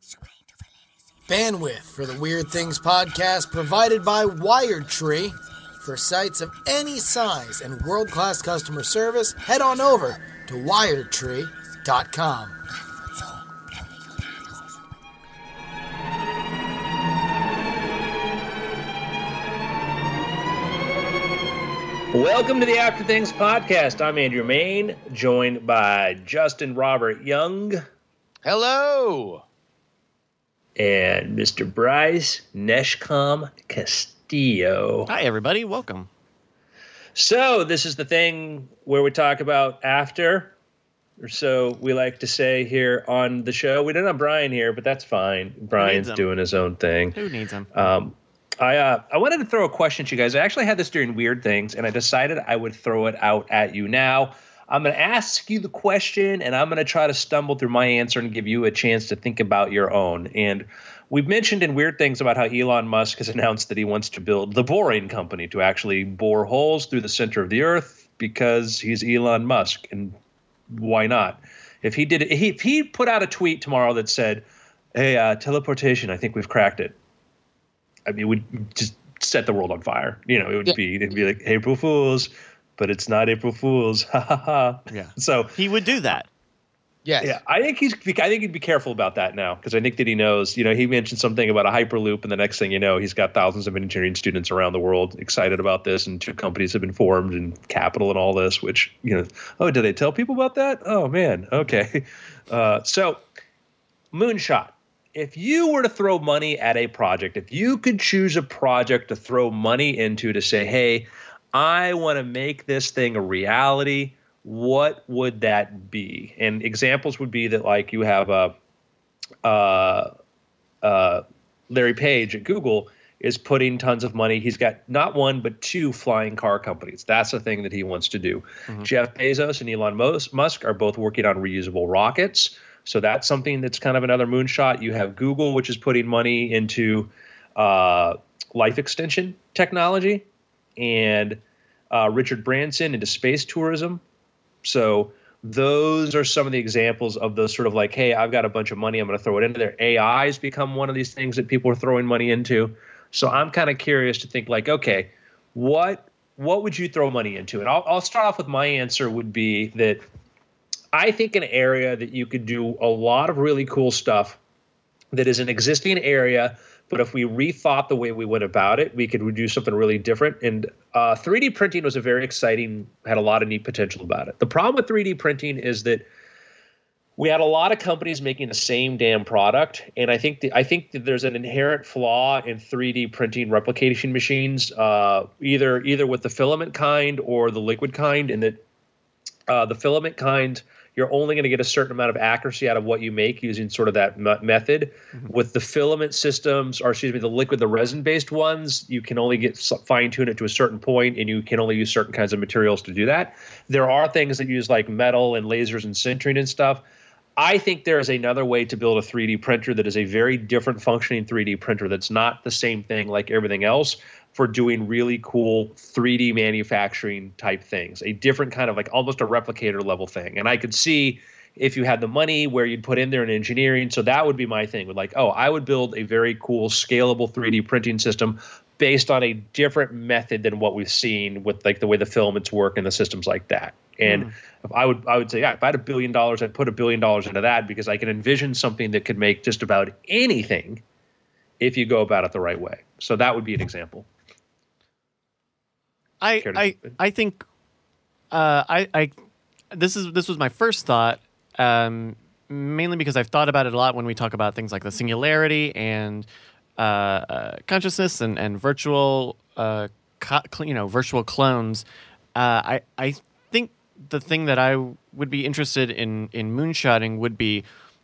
Bandwidth for the Weird Things podcast provided by WiredTree. For sites of any size and world-class customer service, head on over to wiredtree.com. Welcome to the After Things podcast. I'm Andrew Main, joined by Justin Robert Young. Hello. And Mr. Bryce Neshcom Castillo. Hi, everybody. Welcome. So this is the thing where we talk about after, or so we like to say here on the show. We don't have Brian here, but that's fine. Brian's doing his own thing. Who needs him? I wanted to throw a question to you guys. I actually had this during Weird Things, and I decided I would throw it out at you now. I'm going to ask you the question, and I'm going to try to stumble through my answer and give you a chance to think about your own. And we've mentioned in Weird Things about how Elon Musk has announced that he wants to build the Boring Company to actually bore holes through the center of the earth because he's Elon Musk, and why not? If he put out a tweet tomorrow that said, "Hey, teleportation, I think we've cracked it," I mean, it would just set the world on fire. You know, it'd be like April Fools. But it's not April Fool's. Ha ha ha. Yeah. So he would do that. Yes. Yeah. I think he'd be careful about that now, because I think that he knows. You know, he mentioned something about a hyperloop, and the next thing you know, he's got thousands of engineering students around the world excited about this, and 2 companies have been formed, and capital, and all this. Which, you know, oh, did they tell people about that? Oh man. Okay. So, Moonshot. If you were to throw money at a project, if you could choose a project to throw money into to say, hey, I want to make this thing a reality, what would that be? And examples would be that, like, you have Larry Page at Google is putting tons of money. He's got not 1 but 2 flying car companies. That's the thing that he wants to do. Mm-hmm. Jeff Bezos and Elon Musk are both working on reusable rockets. So that's something that's kind of another moonshot. You have Google, which is putting money into life extension technology, and Richard Branson into space tourism. So those are some of the examples of those sort of like, hey, I've got a bunch of money, I'm going to throw it into there. AI has become one of these things that people are throwing money into. So I'm kind of curious to think like, okay, what would you throw money into? And I'll start off with my answer would be that I think an area that you could do a lot of really cool stuff that is an existing area, but if we rethought the way we went about it, we could do something really different. And 3D printing was had a lot of neat potential about it. The problem with 3D printing is that we had a lot of companies making the same damn product. And I think that there's an inherent flaw in 3D printing replication machines, either with the filament kind or the liquid kind, in that the filament kind, you're only going to get a certain amount of accuracy out of what you make using sort of that method. Mm-hmm. With the filament systems, the resin-based ones, you can only fine-tune it to a certain point, and you can only use certain kinds of materials to do that. There are things that use like metal and lasers and sintering and stuff. I think there is another way to build a 3D printer that is a very different functioning 3D printer that's not the same thing like everything else, for doing really cool 3D manufacturing type things, a different kind of like almost a replicator level thing. And I could see if you had the money where you'd put in there in engineering. So that would be my thing, with like, oh, I would build a very cool scalable 3D printing system based on a different method than what we've seen with like the way the filaments work and the systems like that. And I would say, yeah, if I had $1 billion, I'd put $1 billion into that, because I can envision something that could make just about anything if you go about it the right way. So that would be an example. I think this was my first thought, mainly because I've thought about it a lot when we talk about things like the singularity and consciousness and virtual virtual clones. I think the thing that I would be interested in moonshotting would be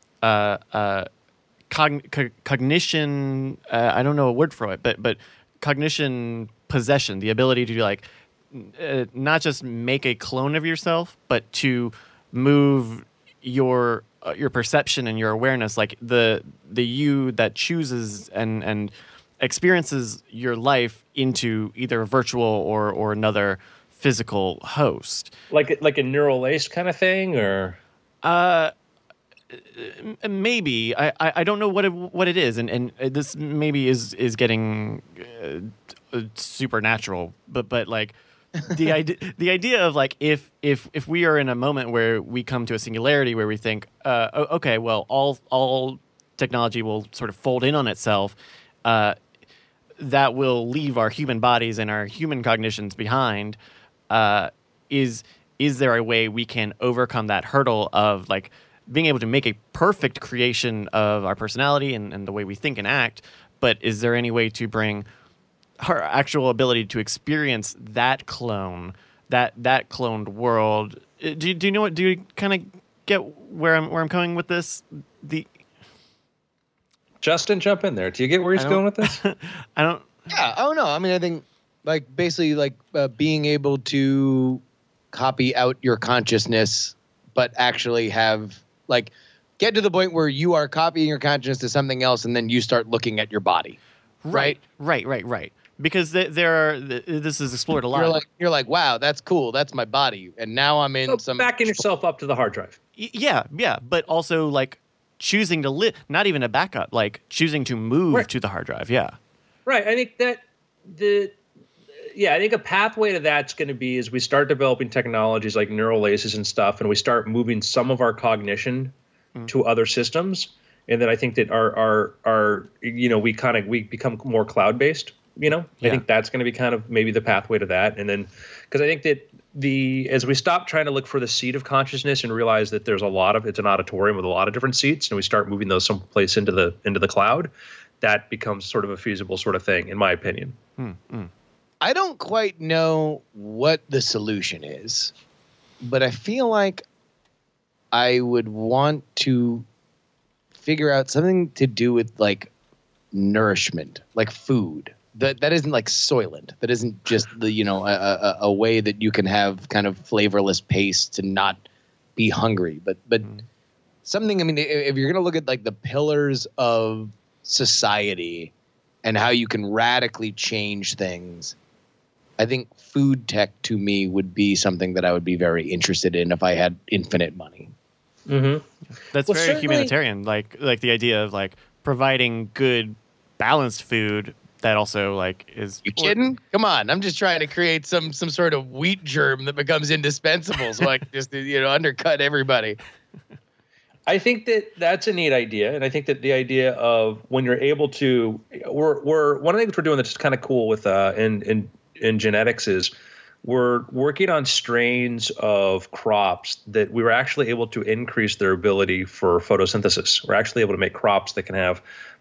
cognition. I don't know a word for it, but cognition possession, the ability to like not just make a clone of yourself, but to move your perception and your awareness, like the you that chooses and experiences your life into either a virtual or another physical host, like a neural lace kind of thing, or maybe I don't know what it is, and this maybe is getting supernatural, but like the idea of like if we are in a moment where we come to a singularity where we think okay, well, all technology will sort of fold in on itself, that will leave our human bodies and our human cognitions behind. Is there a way we can overcome that hurdle of like being able to make a perfect creation of our personality and the way we think and act, but is there any way to bring our actual ability to experience that clone, that cloned world? Do you know what? Do you kind of get where I'm coming with this? Justin, jump in there. Do you get where he's going with this? I don't. Yeah. Oh no. I mean, I think like basically like being able to copy out your consciousness, but actually have like get to the point where you are copying your consciousness to something else, and then you start looking at your body. Right. Because this is explored a lot. You're like, wow, that's cool. That's my body, and now I'm in some backing yourself up to the hard drive. Yeah, but also like choosing to live, not even a backup, like choosing to move to the hard drive. Yeah. Right. I think that I think a pathway to that's going to be as we start developing technologies like neural laces and stuff, and we start moving some of our cognition to other systems. And then I think that our we become more cloud based. I think that's going to be kind of maybe the pathway to that. And then because I think that as we stop trying to look for the seat of consciousness and realize that there's it's an auditorium with a lot of different seats, and we start moving those someplace into the cloud, that becomes sort of a feasible sort of thing, in my opinion. I don't quite know what the solution is, but I feel like I would want to figure out something to do with like nourishment, like food that isn't like Soylent, that isn't just a way that you can have kind of flavorless paste to not be hungry, but something. I mean, if you're gonna look at like the pillars of society and how you can radically change things, I think food tech to me would be something that I would be very interested in if I had infinite money. Mm-hmm. That's very humanitarian, like the idea of like providing good, balanced food that also like is. You kidding? Come on! I'm just trying to create some sort of wheat germ that becomes indispensable, so I can just undercut everybody. I think that's a neat idea, and I think that the idea of when you're able to, we're one of the things we're doing that's kind of cool with in genetics is we're working on strains of crops that we were actually able to increase their ability for photosynthesis. We're actually able to make crops that can have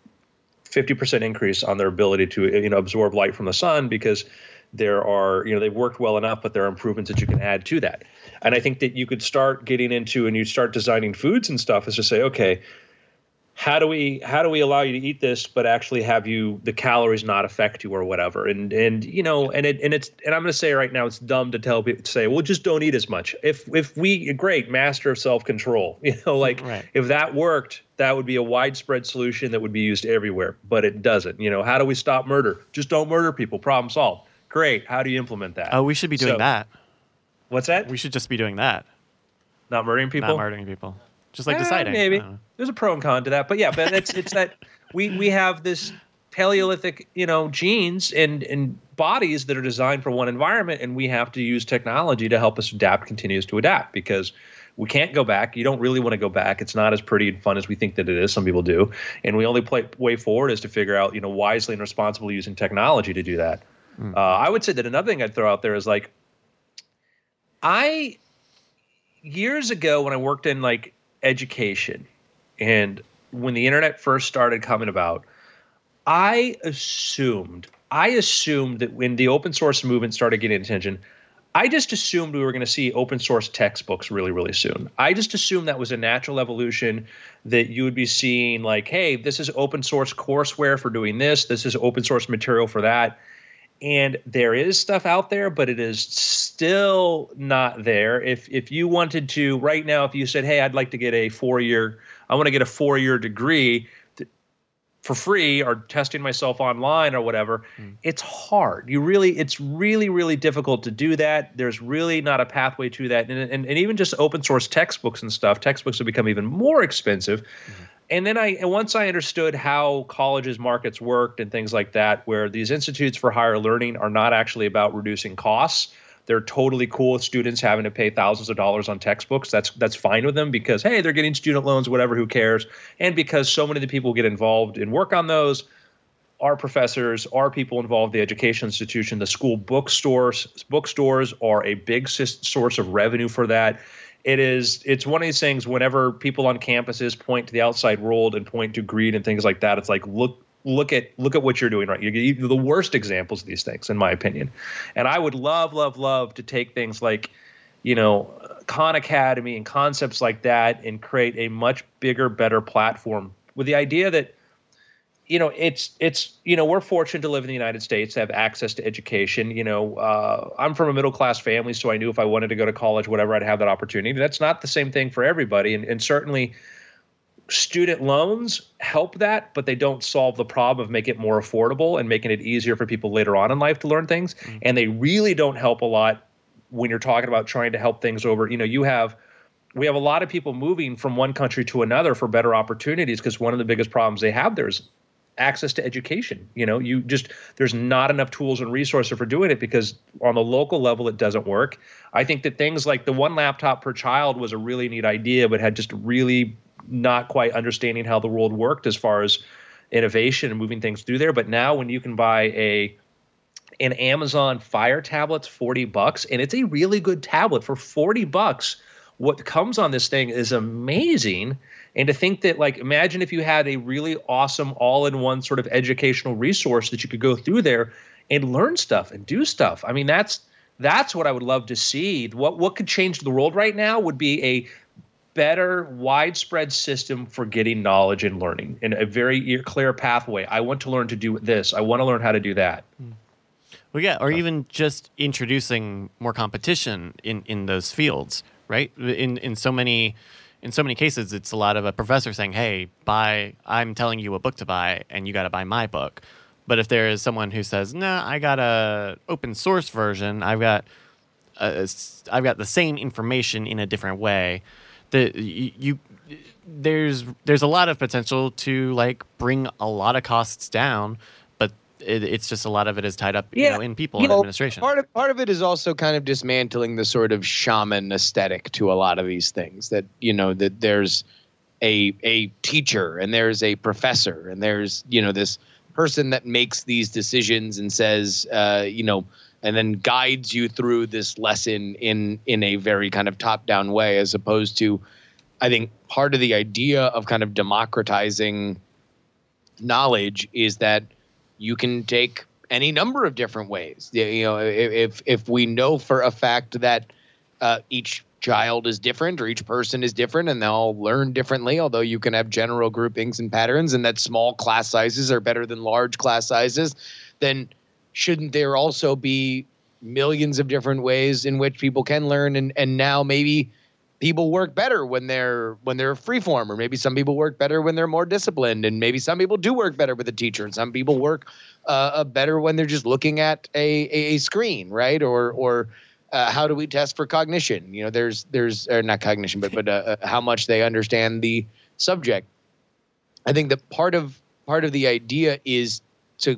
50% increase on their ability to absorb light from the sun, because there are they've worked well enough, but there are improvements that you can add to that. And I think that you could start getting into, and you start designing foods and stuff, is to say, okay, how do we allow you to eat this, but actually have the calories not affect you or whatever? And I'm going to say right now, it's dumb to tell people to say, well, just don't eat as much. If we great master of self-control, if that worked, that would be a widespread solution that would be used everywhere, but it doesn't. How do we stop murder? Just don't murder people. Problem solved. Great. How do you implement that? Oh, we should be doing that. What's that? We should just be doing that. Not murdering people? Not murdering people. Just like deciding. Maybe. There's a pro and con to that. But yeah, but it's that we have this Paleolithic, genes and bodies that are designed for one environment, and we have to use technology to help us continues to adapt, because we can't go back. You don't really want to go back. It's not as pretty and fun as we think that it is. Some people do. And we only way forward is to figure out, wisely and responsibly using technology to do that. I would say that another thing I'd throw out there is like, years ago when I worked in like education and when the internet first started coming about, I assumed that when the open source movement started getting attention, I just assumed we were going to see open source textbooks really, really soon. I just assumed that was a natural evolution, that you would be seeing like, hey, this is open source courseware for doing this. This is open source material for that. And there is stuff out there, but it is still not there. If you wanted to right now, if you said, hey, I'd like to get I want to get a 4-year degree, for free or testing myself online or whatever, it's hard. It's really, really difficult to do that. There's really not a pathway to that. And even just open source textbooks and stuff, textbooks have become even more expensive. And then once I understood how colleges' markets worked and things like that, where these institutes for higher learning are not actually about reducing costs. They're totally cool with students having to pay thousands of dollars on textbooks. That's fine with them because, hey, they're getting student loans, whatever, who cares? And because so many of the people get involved and work on those are professors, are people involved in the education institution. The school bookstores are a big source of revenue for that. It's one of these things whenever people on campuses point to the outside world and point to greed and things like that, it's like, look at what you're doing right. You're the worst examples of these things, in my opinion. And I would love to take things like, Khan Academy and concepts like that and create a much bigger, better platform with the idea that, we're fortunate to live in the United States, to have access to education. I'm from a middle-class family, so I knew if I wanted to go to college, whatever, I'd have that opportunity. That's not the same thing for everybody. And certainly student loans help that, but they don't solve the problem of making it more affordable and making it easier for people later on in life to learn things. And they really don't help a lot when you're talking about trying to help things over. We have a lot of people moving from one country to another for better opportunities because one of the biggest problems they have there is access to education. There's not enough tools and resources for doing it because on the local level, it doesn't work. I think that things like the one laptop per child was a really neat idea, but had just really not quite understanding how the world worked as far as innovation and moving things through there. But now when you can buy an Amazon Fire tablet's $40 and it's a really good tablet for $40, what comes on this thing is amazing. And to think that, imagine if you had a really awesome all-in-one sort of educational resource that you could go through there and learn stuff and do stuff. I mean, that's what I would love to see. What could change the world right now would be a better widespread system for getting knowledge and learning in a very clear pathway. I want to learn to do this. I want to learn how to do that. Well, yeah, or even just introducing more competition in those fields, right? In so many cases, it's a lot of a professor saying, "Hey, I'm telling you what book to buy, and you got to buy my book." But if there is someone who says, "Nah, I got a open source version. I've got the same information in a different way," there's a lot of potential to bring a lot of costs down, but it's just a lot of it is tied up in people and administration. Part of it is also kind of dismantling the sort of shaman aesthetic to a lot of these things that that there's a teacher and there's a professor and there's this person that makes these decisions and says and then guides you through this lesson in a very kind of top-down way, as opposed to, I think, part of the idea of kind of democratizing knowledge is that you can take any number of different ways. If we know for a fact that each child is different or each person is different and they'll learn differently, although you can have general groupings and patterns, and that small class sizes are better than large class sizes, then shouldn't there also be millions of different ways in which people can learn? And now maybe people work better when they're freeform, or maybe some people work better when they're more disciplined, and maybe some people do work better with a teacher, and some people work better when they're just looking at a screen, right? Or how do we test for cognition? There's not cognition, but how much they understand the subject. I think that part of the idea is to,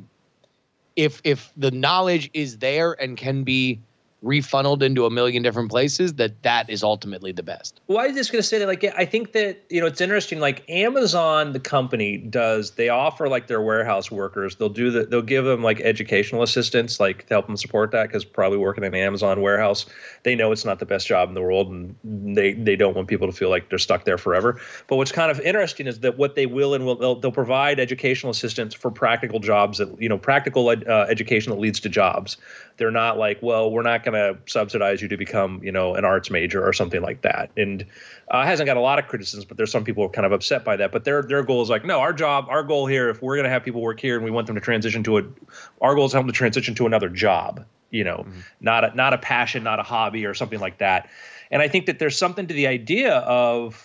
if the knowledge is there and can be refunneled into a million different places, that is ultimately the best. Well, I was just going to say that, I think that, it's interesting, Amazon, the company they offer their warehouse workers, they'll give them educational assistance, to help them support that, because probably working in an Amazon warehouse, they know it's not the best job in the world, and they don't want people to feel like they're stuck there forever. But what's kind of interesting is that what they they'll provide educational assistance for practical jobs that, practical education that leads to jobs. They're not well, we're not going to subsidize you to become, an arts major or something like that. And it hasn't got a lot of criticisms, but there's some people who are kind of upset by that. But their goal is no, our goal here, if we're going to have people work here and we want them to transition our goal is to help them to transition to another job, not a passion, not a hobby or something like that. And I think that there's something to the idea of,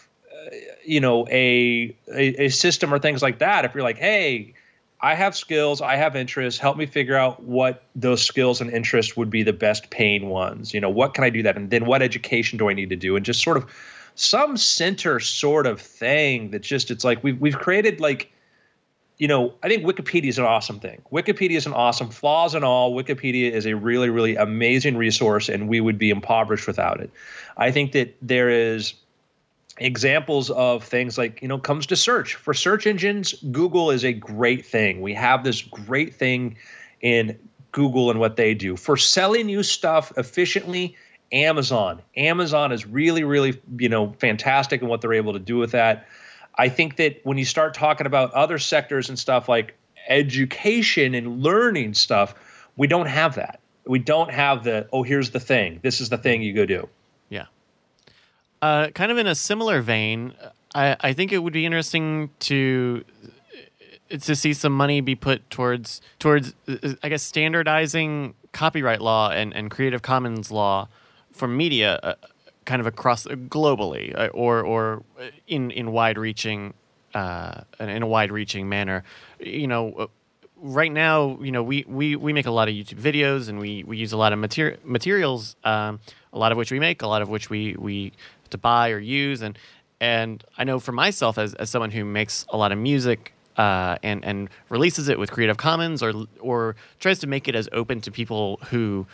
a system or things like that. If you're like, hey, I have skills, I have interests, help me figure out what those skills and interests would be the best paying ones. What can I do that? And then what education do I need to do? And just sort of some center sort of thing that just, it's like we've created like, I think Wikipedia is an awesome thing. Wikipedia is an awesome, flaws and all. Wikipedia is a really, really amazing resource, and we would be impoverished without it. I think that there is examples of things like, comes to search. For search engines, Google is a great thing. We have this great thing in Google and what they do. For selling you stuff efficiently, Amazon is really, really, fantastic in what they're able to do with that. I think that when you start talking about other sectors and stuff like education and learning stuff, we don't have that. We don't have here's the thing. This is the thing you go do. Yeah. Kind of in a similar vein, I think it would be interesting to see some money be put towards I guess, standardizing copyright law and Creative Commons law for media, kind of across globally, or in wide-reaching in a wide-reaching manner. Right now, we make a lot of YouTube videos, and we use a lot of materials, a lot of which we make, a lot of which we to buy or use, and I know for myself as someone who makes a lot of music and releases it with Creative Commons or tries to make it as open to people who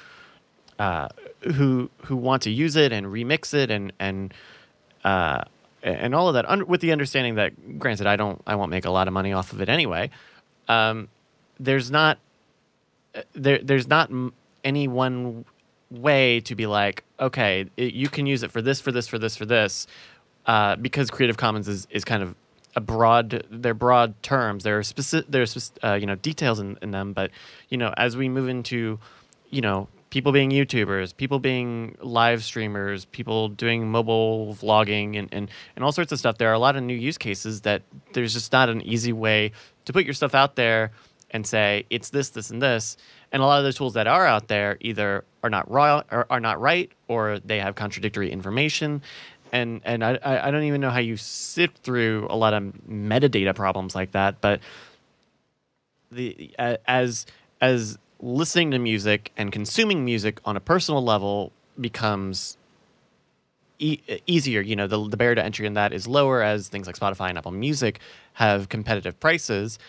want to use it and remix it and all of that, with the understanding that, granted, I won't make a lot of money off of it anyway. There's not any one way to be like, okay, you can use it for this, because Creative Commons is kind of they're broad terms. There's details in them, but as we move into people being YouTubers, people being live streamers, people doing mobile vlogging and all sorts of stuff, there are a lot of new use cases that there's just not an easy way to put your stuff out there and say it's this, this, and this. And a lot of the tools that are out there either are not raw or are not right, or they have contradictory information. And I don't even know how you sift through a lot of metadata problems like that. But as listening to music and consuming music on a personal level becomes easier, the barrier to entry in that is lower, as things like Spotify and Apple Music have competitive prices.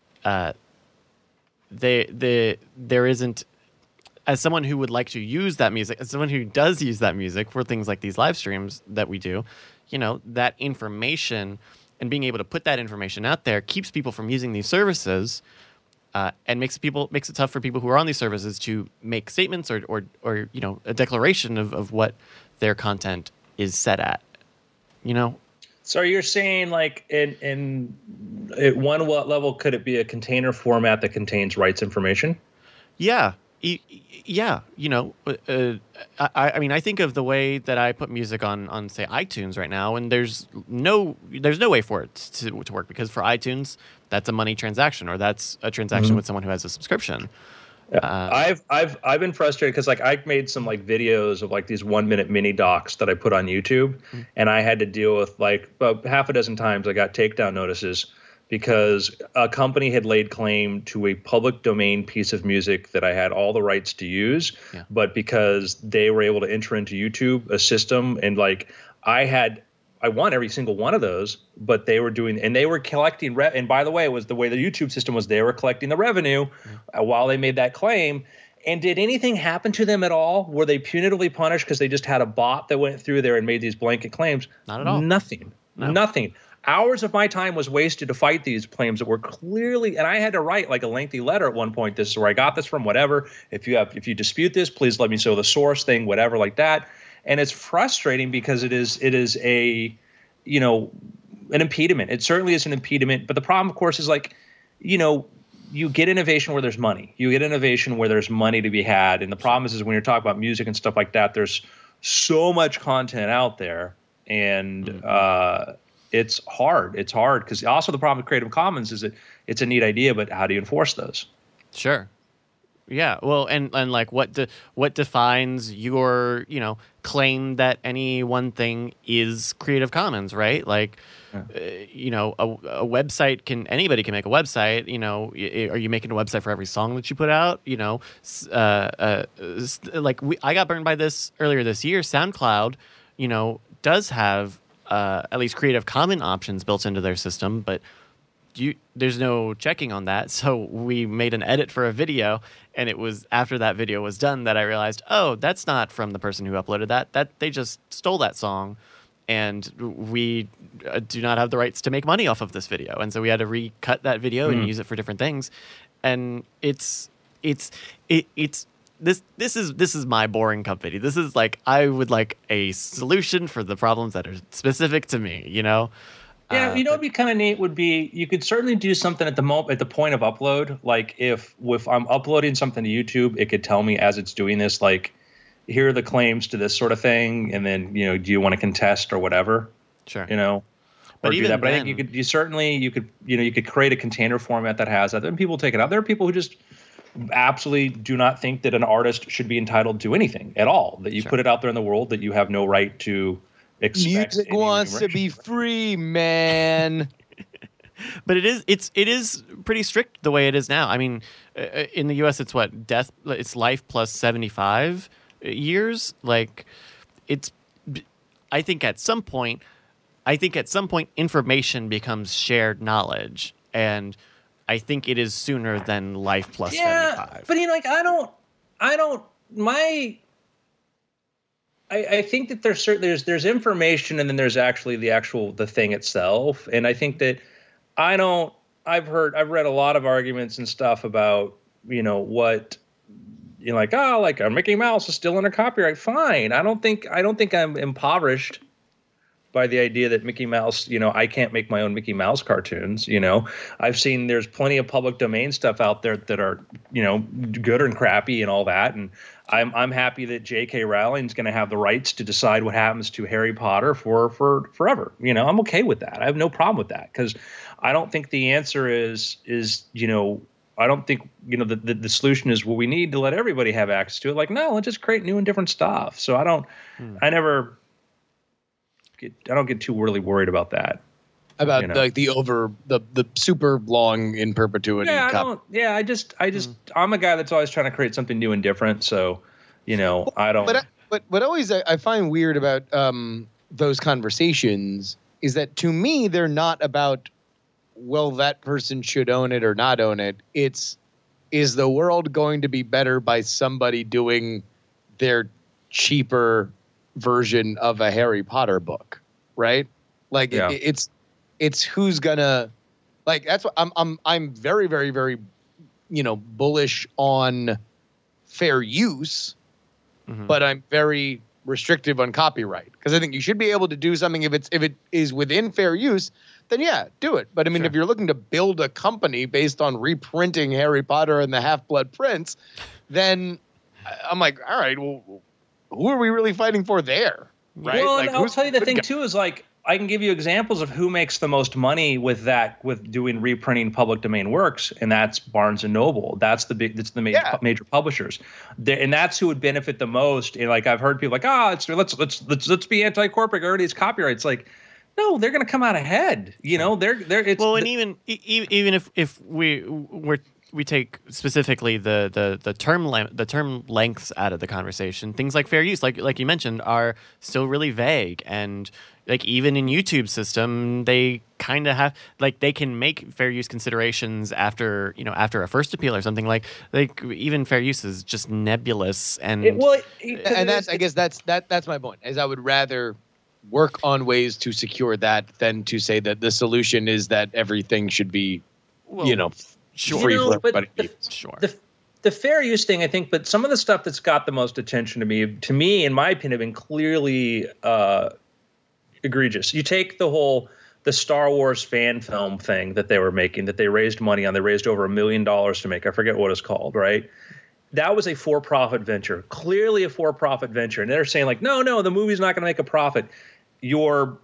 There isn't, as someone who would like to use that music, as someone who does use that music for things like these live streams that we do, that information and being able to put that information out there keeps people from using these services, and makes it tough for people who are on these services to make statements or a declaration of what their content is set at. So you're saying, like, in at one level, could it be a container format that contains rights information? Yeah. Yeah. I mean, I think of the way that I put music on say iTunes right now, and there's no way for it to work, because for iTunes, that's a money transaction, or that's a transaction with someone who has a subscription. I've been frustrated because, like, I made some like videos of like these 1 minute mini docs that I put on YouTube, and I had to deal with like about half a dozen times I got takedown notices because a company had laid claim to a public domain piece of music that I had all the rights to use, but because they were able to enter into YouTube a system, and like I won every single one of those, but they were collecting and by the way, it was the way the YouTube system was, they were collecting the revenue while they made that claim. And did anything happen to them at all? Were they punitively punished because they just had a bot that went through there and made these blanket claims? Not at all. Nothing. No. Nothing. Hours of my time was wasted to fight these claims that were clearly, and I had to write like a lengthy letter at one point. This is where I got this from, whatever. If you dispute this, please let me know the source thing, whatever, like that. And it's frustrating because it is an impediment. It certainly is an impediment. But the problem, of course, is like, you get innovation where there's money. You get innovation where there's money to be had. And the problem is when you're talking about music and stuff like that, there's so much content out there. And it's hard. It's hard because also the problem with Creative Commons is that it's a neat idea, but how do you enforce those? Sure. Yeah, well, and like what defines your claim that any one thing is Creative Commons, right? Like, a website anybody can make a website. Are you making a website for every song that you put out? I got burned by this earlier this year. SoundCloud, does have at least Creative Commons options built into their system, but there's no checking on that. So we made an edit for a video, and it was after that video was done that I realized, oh, that's not from the person who uploaded that they just stole that song, and we do not have the rights to make money off of this video. And so we had to recut that video and use it for different things. And this is my boring company. This is like, I would like a solution for the problems that are specific to me, Yeah, what'd be kind of neat would be you could certainly do something at the point of upload. Like if I'm uploading something to YouTube, it could tell me as it's doing this, like, here are the claims to this sort of thing, and then do you want to contest or whatever? Sure. But do that. But I think you could create a container format that has that, and people take it out. There are people who just absolutely do not think that an artist should be entitled to anything at all. That you put it out there in the world, that you have no right to. Music wants to be free, man. But it is pretty strict the way it is now. I mean, in the U.S., it's what it's life plus 75 years. Like, I think at some point, information becomes shared knowledge, and I think it is sooner than life plus 75. But I think that there's information, and then there's actually the thing itself. And I think that I've read a lot of arguments and stuff about, what, like Mickey Mouse is still under copyright. Fine. I don't think I'm impoverished by the idea that Mickey Mouse, I can't make my own Mickey Mouse cartoons. I've seen there's plenty of public domain stuff out there that are, good and crappy and all that. And I'm happy that J.K. Rowling's going to have the rights to decide what happens to Harry Potter for forever. I'm okay with that. I have no problem with that, because I don't think the answer is I don't think the solution is, well, we need to let everybody have access to it. Like, no, let's just create new and different stuff. So I don't get too really worried about that. About like the super long in perpetuity. Yeah, I'm a guy that's always trying to create something new and different. So, I don't. But what always I find weird about those conversations is that, to me, they're not about, well, that person should own it or not own it. Is the world going to be better by somebody doing their cheaper version of a Harry Potter book, right? Like, it's who's gonna, like, that's what I'm very, very, very, bullish on fair use, but I'm very restrictive on copyright, because I think you should be able to do something if it is within fair use, then yeah, do it. But I mean, if you're looking to build a company based on reprinting Harry Potter and the Half-Blood Prince, then I'm like, all right, well, who are we really fighting for there? Right? Well, like, and I'll tell you the thing too is, like, I can give you examples of who makes the most money with doing reprinting public domain works, and that's Barnes and Noble. That's the major publishers, and that's who would benefit the most. And like, I've heard people like, let's be anti-corporate. Already it's copyright. It's like, no, they're going to come out ahead. And even if we take specifically the term lengths out of the conversation, things like fair use, like you mentioned, are still really vague. And like, even in YouTube's system, they kind of have, like, they can make fair use considerations after a first appeal or something. Like even fair use is just nebulous. And I guess that's my point, is I would rather work on ways to secure that than to say that the solution is that everything should be, sure. free for everybody. The fair use thing, I think, but some of the stuff that's got the most attention to me, in my opinion, have been clearly egregious. You take the Star Wars fan film thing that they were making, that they raised money on. They raised over $1 million to make. I forget what it's called, right? That was a for-profit venture, clearly a for-profit venture. And they're saying, like, no, the movie's not going to make a profit. Your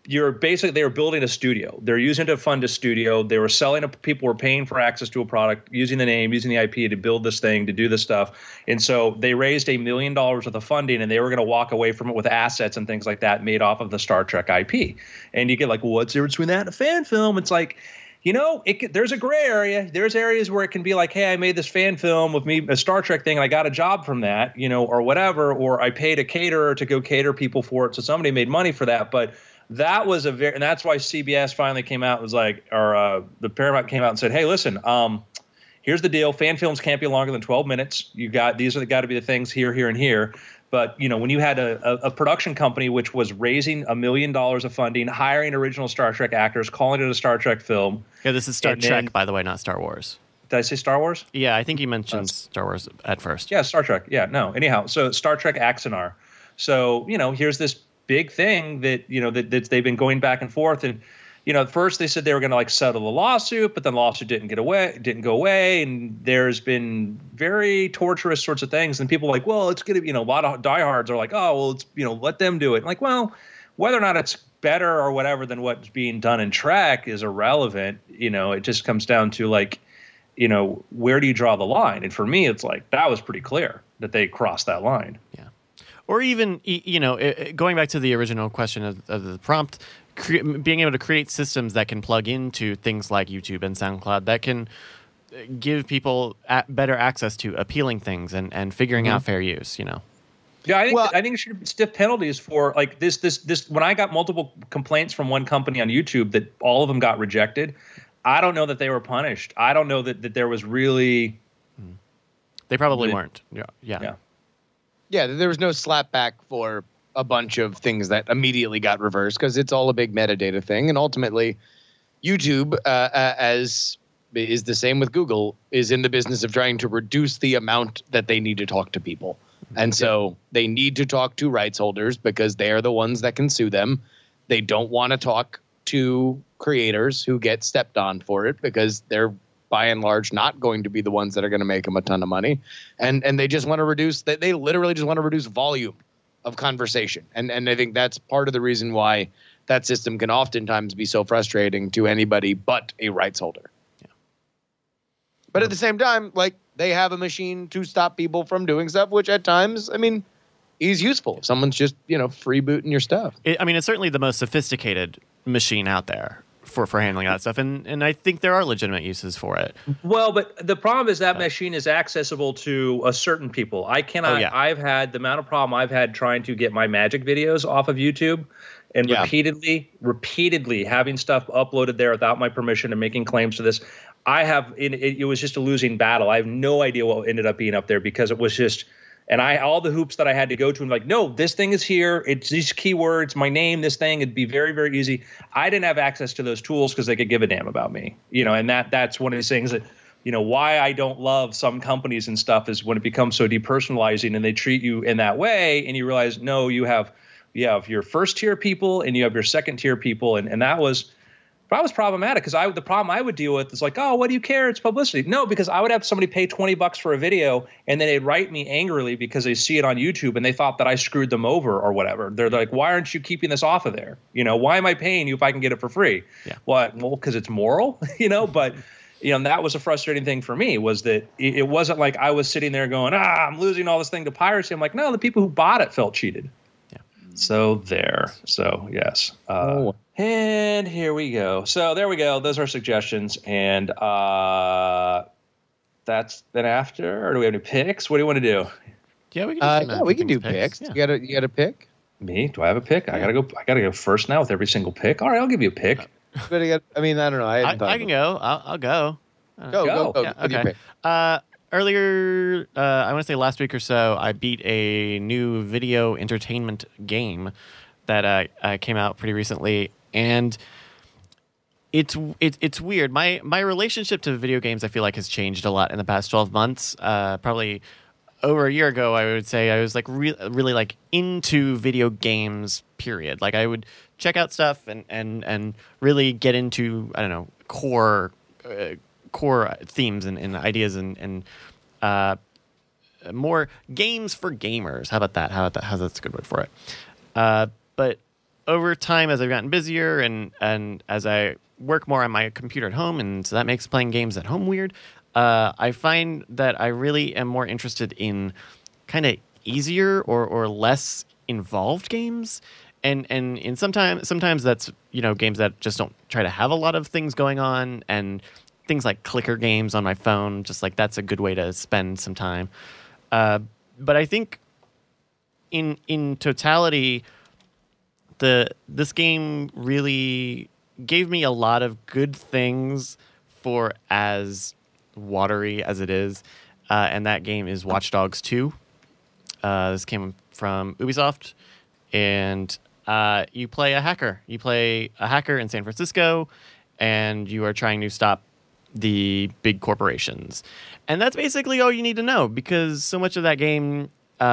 they were building a studio. They're using it to fund a studio. They were selling it. People were paying for access to a product, using the name, using the IP to build this thing, to do this stuff. And so they raised $1 million worth of funding, and they were going to walk away from it with assets and things like that made off of the Star Trek IP. And you get like, well, what's the difference between that and a fan film? It's like, there's a gray area. There's areas where it can be like, hey, I made this fan film with me, a Star Trek thing, and I got a job from that, or whatever, or I paid a caterer to go cater people for it. So somebody made money for that. But that was and that's why CBS finally came out and was like, or the Paramount came out and said, hey, listen, here's the deal. Fan films can't be longer than 12 minutes. These are got to be the things here, here, and here. But, when you had a production company which was raising $1 million of funding, hiring original Star Trek actors, calling it a Star Trek film. Yeah, this is Star Trek, by the way, not Star Wars. Did I say Star Wars? Yeah, I think you mentioned Star Wars at first. Yeah, Star Trek. Yeah, no. Anyhow, so Star Trek Axanar. So, here's this big thing that, that they've been going back and forth. And, at first they said they were going to like settle the lawsuit, but then the lawsuit didn't go away. And there's been very torturous sorts of things. And people are like, well, it's going to be, a lot of diehards are like, oh, well, it's, let them do it. Like, well, whether or not it's better or whatever than what's being done in Trek is irrelevant. It just comes down to like, where do you draw the line? And for me, it's like, that was pretty clear that they crossed that line. Yeah. Or even, going back to the original question of the prompt, being able to create systems that can plug into things like YouTube and SoundCloud that can give people better access to appealing things and figuring out fair use, Yeah, I think it should be stiff penalties for like this. When I got multiple complaints from one company on YouTube that all of them got rejected, I don't know that they were punished. I don't know that there was really. They probably weren't. Yeah. Yeah, there was no slap back for a bunch of things that immediately got reversed because it's all a big metadata thing. And ultimately, YouTube, as is the same with Google, is in the business of trying to reduce the amount that they need to talk to people. And so they need to talk to rights holders because they are the ones that can sue them. They don't want to talk to creators who get stepped on for it because they're by and large not going to be the ones that are going to make them a ton of money. And they just want to reduce, they literally just want to reduce volume of conversation. And I think that's part of the reason why that system can oftentimes be so frustrating to anybody but a rights holder. Yeah. But at the same time, like, they have a machine to stop people from doing stuff, which at times, is useful. If someone's just, freebooting your stuff. It's certainly the most sophisticated machine out there for handling that stuff. And I think there are legitimate uses for it. Well, but the problem is that machine is accessible to a certain people. I cannot. Oh, yeah. I've had the amount of problem I've had trying to get my magic videos off of YouTube and repeatedly having stuff uploaded there without my permission and making claims to this. It was just a losing battle. I have no idea what ended up being up there because it was just, and all the hoops that I had to go to and like, no, this thing is here. It's these keywords, my name, this thing. It'd be very, very easy. I didn't have access to those tools because they could give a damn about me, and that's one of these things that, why I don't love some companies and stuff is when it becomes so depersonalizing and they treat you in that way. And you realize, no, you have your first tier people and you have your second tier people. And that was problematic because the problem I would deal with is like, oh, what do you care? It's publicity. No, because I would have somebody pay $20 for a video and then they'd write me angrily because they see it on YouTube and they thought that I screwed them over or whatever. They're like, why aren't you keeping this off of there? Why am I paying you if I can get it for free? Yeah. What? Well, because it's moral, but that was a frustrating thing for me was that it wasn't like I was sitting there going, I'm losing all this thing to piracy. I'm like, no, the people who bought it felt cheated. Yeah. So there. So yes. And here we go. So there we go. Those are suggestions. And that's been after. Or do we have any picks? What do you want to do? Yeah, we can do picks. Yeah. You got a pick? Me? Do I have a pick? Yeah. I gotta go first now with every single pick. All right, I'll give you a pick. I don't know. I can go. I'll go. Go. Yeah, okay. Earlier, I want to say last week or so, I beat a new video entertainment game that came out pretty recently. And it's weird. My relationship to video games, I feel like, has changed a lot in the past 12 months. Probably over a year ago, I would say I was like really like into video games. Period. Like I would check out stuff and really get into core themes and ideas and more games for gamers. How about that? How's that's a good word for it? But over time, as I've gotten busier and as I work more on my computer at home, and so that makes playing games at home weird, I find that I really am more interested in kind of easier or less involved games. And in sometimes that's, games that just don't try to have a lot of things going on, and things like clicker games on my phone, just like that's a good way to spend some time. But I think in totality, this game really gave me a lot of good things for as watery as it is, and that game is Watch Dogs 2. This came from Ubisoft, and you play a hacker. You play a hacker in San Francisco, and you are trying to stop the big corporations. And that's basically all you need to know, because so much of that game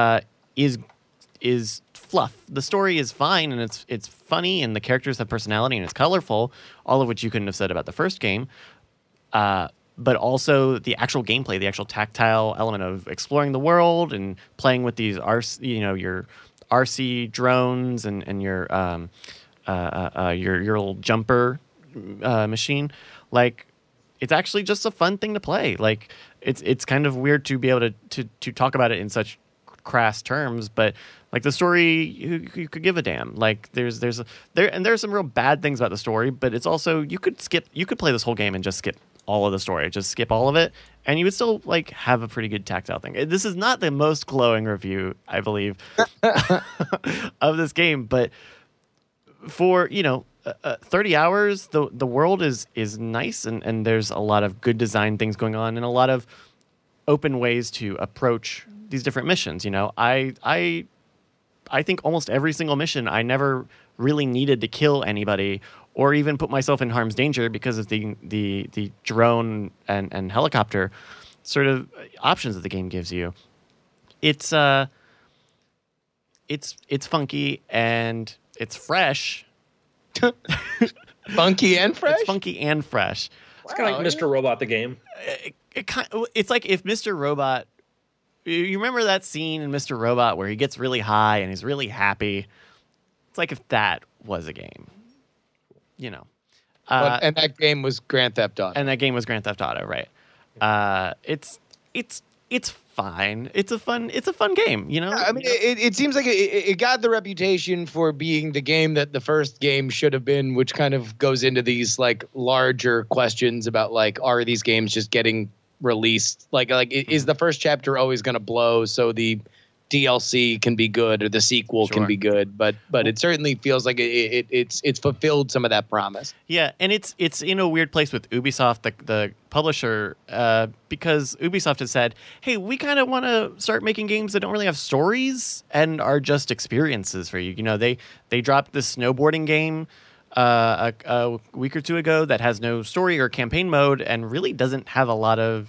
is fluff. The story is fine, and it's funny, and the characters have personality, and it's colorful, all of which you couldn't have said about the first game. But also the actual gameplay, the actual tactile element of exploring the world and playing with these your RC drones and your little jumper machine. Like, it's actually just a fun thing to play. Like, it's kind of weird to be able to talk about it in such crass terms, but like the story, you could give a damn. Like, there's some real bad things about the story, but it's also you could play this whole game and just skip all of the story, just skip all of it, and you would still like have a pretty good tactile thing. This is not the most glowing review, I believe, of this game, but for 30 hours, the world is nice, and there's a lot of good design things going on, and a lot of open ways to approach these different missions. I think almost every single mission, I never really needed to kill anybody or even put myself in harm's danger because of the drone and helicopter sort of options that the game gives you. It's funky and it's fresh. Funky and fresh? It's funky and fresh. It's kind of like Mr. Robot, the game. It's like if Mr. Robot... You remember that scene in Mr. Robot where he gets really high and he's really happy? It's like if that was a game. And that game was Grand Theft Auto. And that game was Grand Theft Auto, right? It's fine. It's a fun game, I mean, it seems like it got the reputation for being the game that the first game should have been, which kind of goes into these like larger questions about like, are these games just getting released? Like is the first chapter always going to blow so the DLC can be good or the sequel can be good? But it certainly feels like it's fulfilled some of that promise. Yeah, and it's in a weird place with Ubisoft, the publisher, because Ubisoft has said, hey, we kind of want to start making games that don't really have stories and are just experiences for you. They dropped this snowboarding game a week or two ago that has no story or campaign mode and really doesn't have a lot of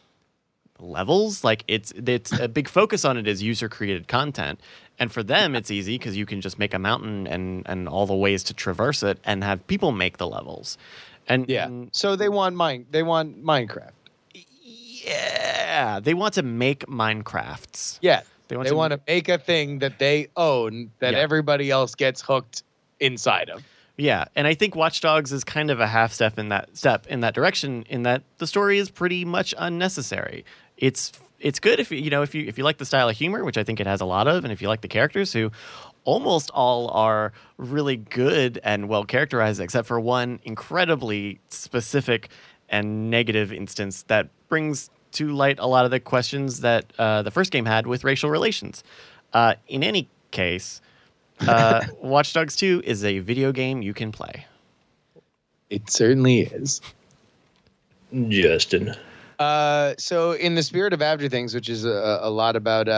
levels. Like, it's a big focus on it is user created content, and for them it's easy because you can just make a mountain and all the ways to traverse it and have people make the levels. And so they want Minecraft. Yeah, they want to make Minecrafts. Yeah, they want to make a thing that they own that everybody else gets hooked inside of. Yeah, and I think Watch Dogs is kind of a half step in that direction, in that the story is pretty much unnecessary. It's good if you like the style of humor, which I think it has a lot of, and if you like the characters, who almost all are really good and well characterized, except for one incredibly specific and negative instance that brings to light a lot of the questions that the first game had with racial relations. In any case, Watch Dogs 2 is a video game you can play. It certainly is. Justin. So in the spirit of After Things, which is a lot about,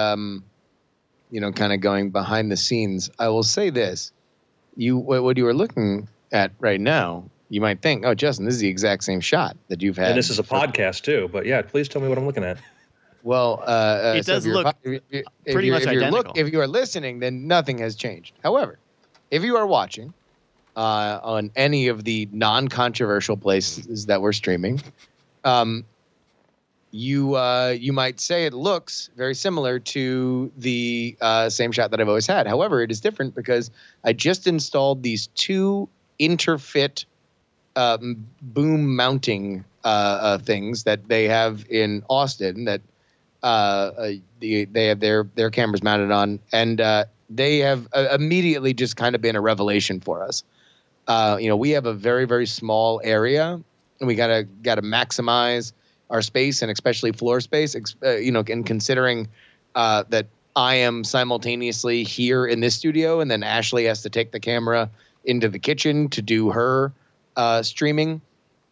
kind of going behind the scenes, I will say this. What you are looking at right now, you might think, oh, Justin, this is the exact same shot that you've had. And this is a podcast too, but yeah, please tell me what I'm looking at. Well, it does look pretty much identical. If you are listening, then nothing has changed. However, if you are watching on any of the non-controversial places that we're streaming, you might say it looks very similar to the same shot that I've always had. However, it is different because I just installed these two interfit boom mounting things that they have in Austin that they have their cameras mounted on, and they have immediately just kind of been a revelation for us. We have a very, very small area, and we gotta maximize our space, and especially floor space. And considering that I am simultaneously here in this studio, and then Ashley has to take the camera into the kitchen to do her streaming.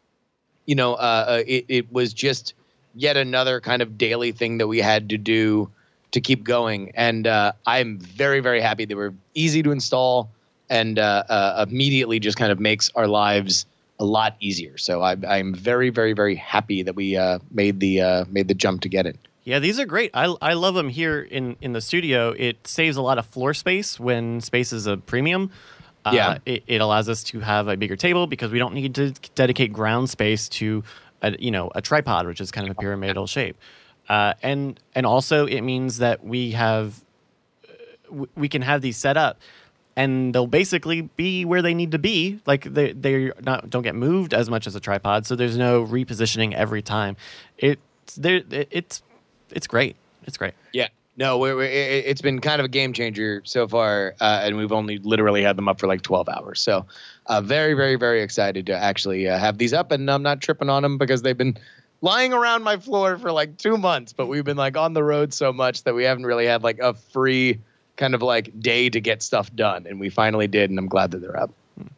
It was just yet another kind of daily thing that we had to do to keep going. And I'm very, very happy. They were easy to install and immediately just kind of makes our lives a lot easier. So I'm very, very, very happy that we made the jump to get it. Yeah, these are great. I love them here in the studio. It saves a lot of floor space when space is a premium. It allows us to have a bigger table because we don't need to dedicate ground space to a tripod, which is kind of a pyramidal shape. And also it means that we can have these set up, and they'll basically be where they need to be. Like they don't get moved as much as a tripod, so there's no repositioning every time. It's great. It's great. Yeah. No, it's been kind of a game changer so far, and we've only literally had them up for like 12 hours. So very, very, very excited to actually have these up, and I'm not tripping on them because they've been lying around my floor for like 2 months, but we've been like on the road so much that we haven't really had like a free kind of like day to get stuff done, and we finally did, and I'm glad that they're up.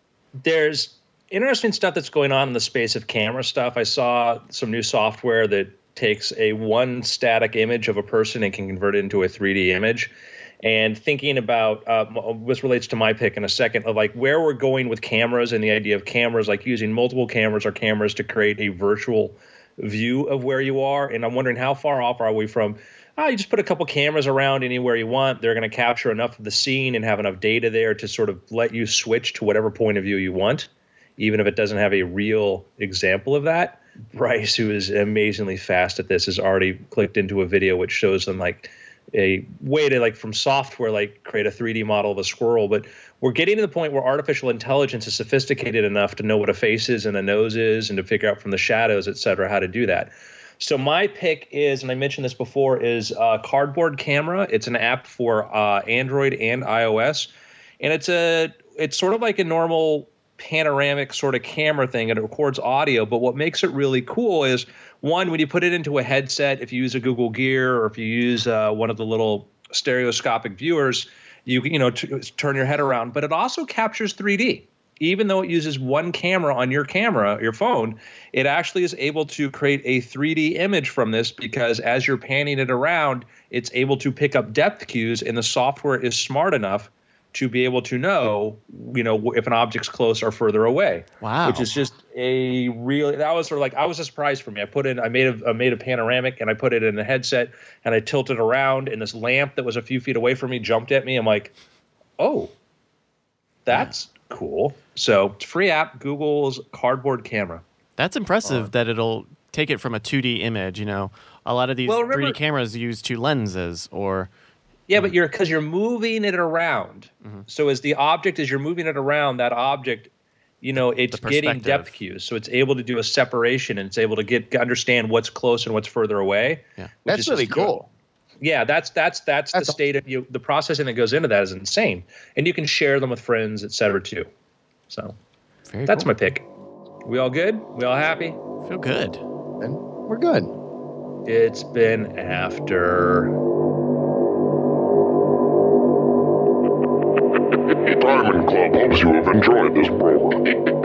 There's interesting stuff that's going on in the space of camera stuff. I saw some new software that takes one static image of a person and can convert it into a 3D image. And thinking about this relates to my pick in a second of like where we're going with cameras and the idea of cameras, like using multiple cameras or cameras to create a virtual view of where you are. And I'm wondering how far off are we from you just put a couple cameras around anywhere you want. They're going to capture enough of the scene and have enough data there to sort of let you switch to whatever point of view you want, even if it doesn't have a real example of that. Bryce, who is amazingly fast at this, has already clicked into a video which shows them like a way to like from software like create a 3D model of a squirrel. But we're getting to the point where artificial intelligence is sophisticated enough to know what a face is and a nose is and to figure out from the shadows, et cetera, how to do that. So my pick is, and I mentioned this before, is Cardboard Camera. It's an app for Android and iOS, and it's sort of like a normal panoramic sort of camera thing, and it records audio. But what makes it really cool is, one, when you put it into a headset, if you use a Google Gear or if you use one of the little stereoscopic viewers, you can turn your head around. But it also captures 3D. Even though it uses one camera on your phone, it actually is able to create a 3D image from this because as you're panning it around, it's able to pick up depth cues, and the software is smart enough to be able to know, if an object's close or further away. Wow. Which is just that was sort of like, I was a surprise for me. I made a panoramic and I put it in the headset and I tilted around, and this lamp that was a few feet away from me jumped at me. I'm like, oh, that's cool. So it's a free app, Google's Cardboard Camera. That's impressive that it'll take it from a 2D image. A lot of these 3D cameras use two lenses or... Yeah, but because you're moving it around. Mm-hmm. So as you're moving it around, that object, it's getting depth cues. So it's able to do a separation, and it's able to understand what's close and what's further away. Yeah, that's really cool. Yeah, that's the state of you. The processing that goes into that is insane, and you can share them with friends, et cetera, too. So that's my pick. We all good? We all happy? Feel good. And we're good. It's been after. Diamond Club hopes you have enjoyed this program.